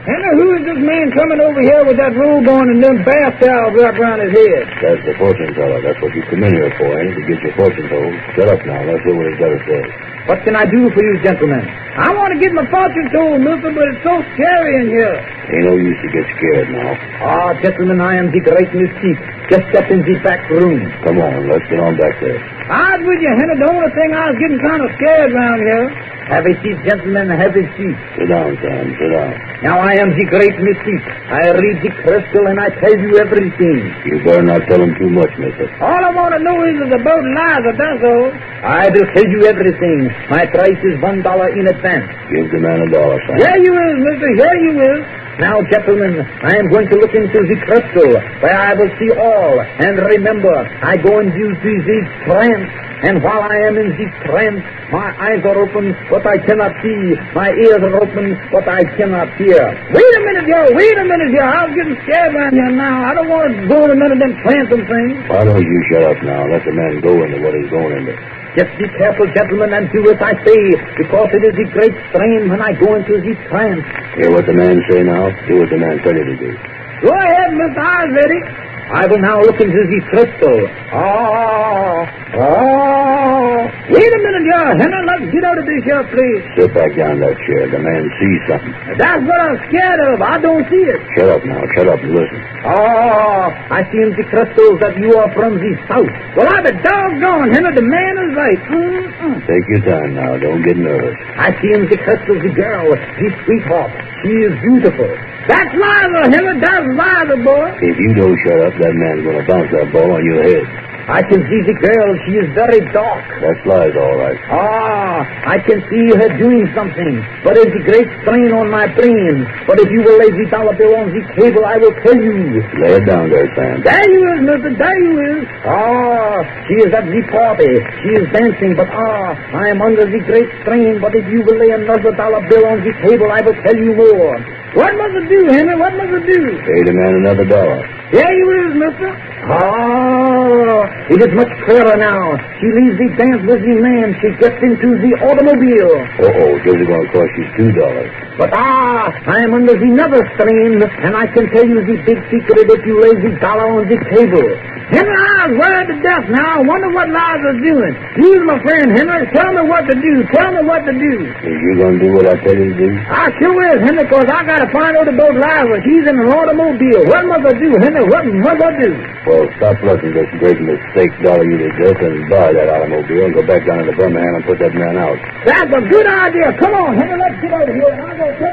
Henry, who is this man coming over here with that robe on and them bath towels wrapped around his head? That's the fortune teller. That's what you come in here for, ain't it? To get your fortune told. Shut up now. Let's hear what he's got to say. What can I do for you, gentlemen? I want to get my fortune told, mister, but it's so scary in here. Ain't no use to get scared now. Ah, gentlemen, I am the great mystique. Just step in the back room. Come on, let's get on back there. I'd with you, Henry. The only thing I was getting kind of scared around here. Have a seat, gentlemen, have a seat. Sit down, Sam, sit down. Now, I am the great mystique. I read the crystal and I tell you everything. You better not tell him too much, mister. All I want to know is about Liza, that's all. I will tell you everything. My price is $1 in advance. Give the man $1, Sam. Here you is, mister, here you is. Now, gentlemen, I am going to look into the crystal, where I will see all. And remember, I go and use the trance. And while I am in the trance, my eyes are open, but I cannot see. My ears are open, but I cannot hear. Wait a minute here, I'm getting scared around here now. I don't want to go in none of them trancing things. Why don't you shut up now? Let the man go into what he's going into. Just be careful, gentlemen, and do as I say, because it is a great strain when I go into the trance. Hear what the man say now? Do what the man tell you to do. Go ahead, Mr. Osready. I will now look into the crystal. Wait a minute here, Henry. Let's get out of this here, please. Sit back down in that chair. The man sees something. That's what I'm scared of. I don't see it. Shut up now. Shut up and listen. I see in the crystals that you are from the south. Well, I'm a doggone, Henry. The man is right. Take your time now. Don't get nervous. I see in the crystals the girl, the sweetheart. She is beautiful. That's Liza, Henry. That's Liza, boy. If you don't shut up, that man's going to bounce that ball on your head. I can see the girl. She is very dark. That's Liza, all right. I can see her doing something. But it's a great strain on my brain. But if you will lay the dollar bill on the table, I will tell you. Lay it down there, Sam. There you is, mister. There you is. She is at the party. She is dancing, but I am under the great strain. But if you will lay another dollar bill on the table, I will tell you more. What must I do, Henry? What must I do? Pay the man another $1. There you is, mister. It is much clearer now. She leaves the dance with the man. She gets into the automobile. This is going to cost you $2. But I am under the another strain, and I can tell you the big secret if you lay the dollar on the table. Henry, I was worried to death now. I wonder what Liza's doing. You's my friend, Henry. Tell me what to do. Tell me what to do. Is you going to do what I tell you to do? I sure is, Henry, because I got to find out about Liza. She's in an automobile. What must I do, Henry? What must I do? Well, stop letting this great mistake dollar you to death and buy that automobile and go back down to Birmingham and put that man out. That's a good idea. Come on, Henry. Let's get out of here.